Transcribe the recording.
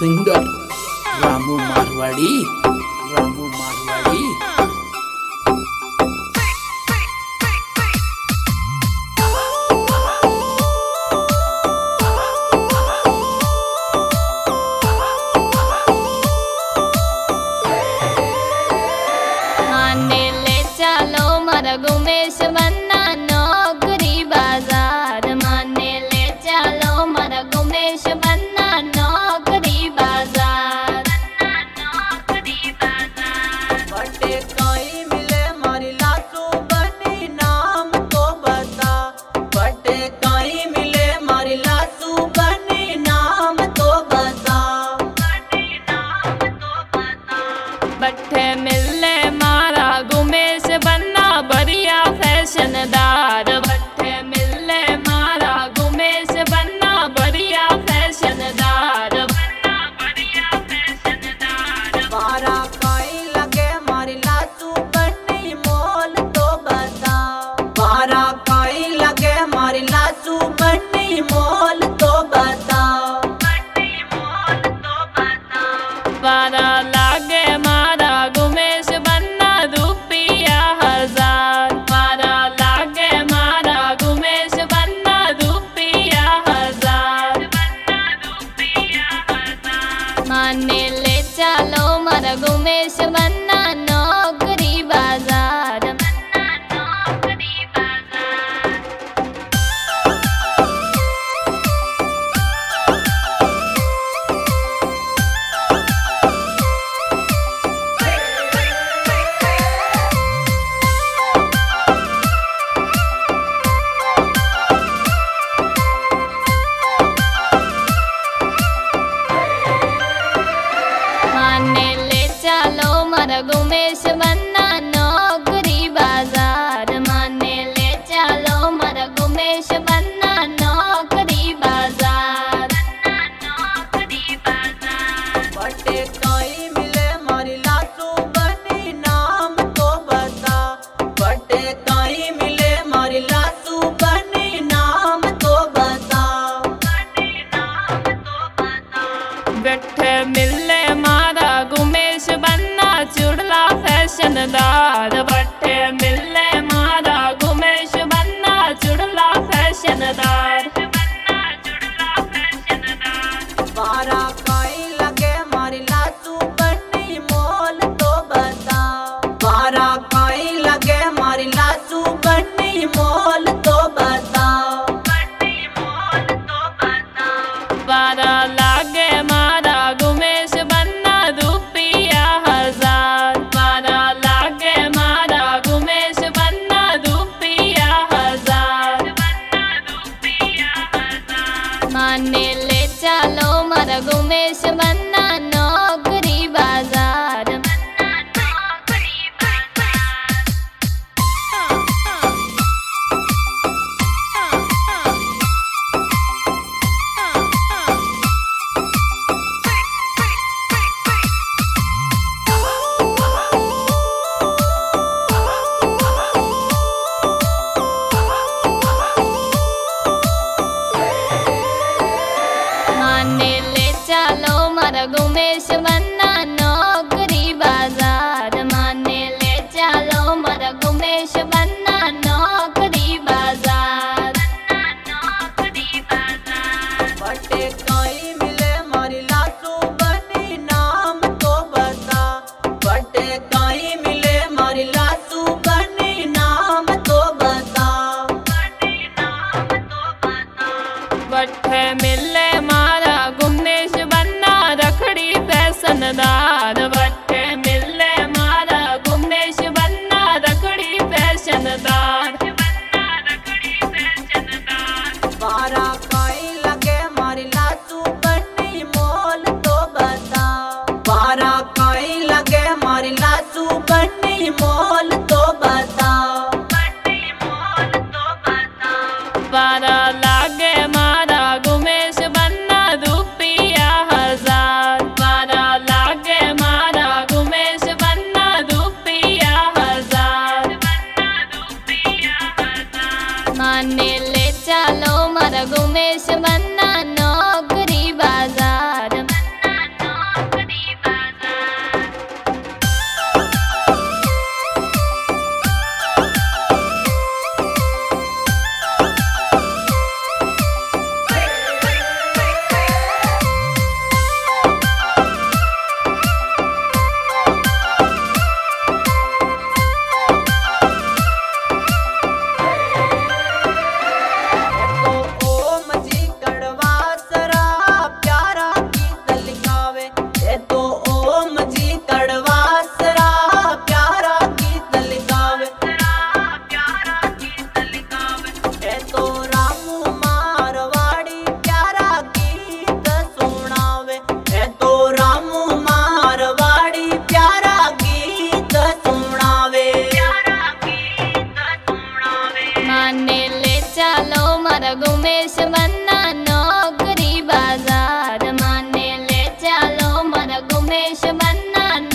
Singer Ramu Marwadi, Ramu Marwadi. माने ले चलो मारा गुमेश बन्ना नौकरी बाजार। माने ले चलो मारा गुमेश बन्ना नौकरी बाजार। बटे कहीं मिले मारी लासू बनी नाम तो बता। बटे कहीं मिले मारी लासू बनी नाम तो बता। बट्ठे मिलने मारा गुमेश बन्ना बढ़िया फैशनदार। बट्ठे मिलने मारा गुमेश बन्ना बढ़िया फैशनदार। मारा कहीं लगे मारी लासू बनी मोल तो बता। मारा कहीं लगे मारी लासू बनी मोल तो बता। बारा लागे मारा गुमेश बन्ना रुपया 1000। बारा लागे मारा गुमेश बन्ना रुपया 1000। माने ले चलो मारा गुमेश बन्ना नौकरी बाजार। माने ले चलो मारा गुमेश बन्ना नौकरी बाजार। माने ले चलो मारा गुमेश बन्ना नौकरी बाजार। बटे कहीं मिले मारी लासू बनी नाम तो बता। बटे कहीं मिले मारी लासू बनी नाम तो बता। बैठे मिलने मारा गुमेश बन्ना चुड़ला फैशनदार। बैठे मिलने मारा गुमेश बन्ना चुड़ला फैशनदार। मारा कहीं लगे मारी लासू बनी मोल तो बता। मारा कहीं लगे मारी लासू बनी मोल तो बता। बारा लागे मारा गुमेश बन्ना रुपया 1000। बारा लागे मारा गुमेश बन्ना रुपया 1000। माने ले चलो मारा गुमेश बन्ना नौकरी बाजार। माने ले चलो मारा गुमेश बन्ना नौकरी बाजार। माने ले चलो मारा गुमेश बन्ना नौकरी बाजार। बटे कहीं मिले मारी लासू बनी नाम तो बता। बटे कहीं मिले मारी लासू बनी नाम तो बता। बट्ठे मिलने मारा गुमेश बन्ना रखड़ी फैशनदार। बट्ठे मिलने मारा गुमेश बन्ना रखड़ी फैशनदार। मारा कहीं लगे मारी लासू बनी मोल तो बता। मारा कहीं लगे मारी लासू बनी मोल तो बता। बारा लागे मारा गुमेश बन्ना रुपया 1000। बारा लागे मारा गुमेश बन्ना रुपया 1000। माने ले चलो मारा गुमेश बन्ना नौकरी बाजार। माने ले चलो मारा गुमेश बन्ना नौकरी बाजार, माने ले चलो मारा गुमेश बन्ना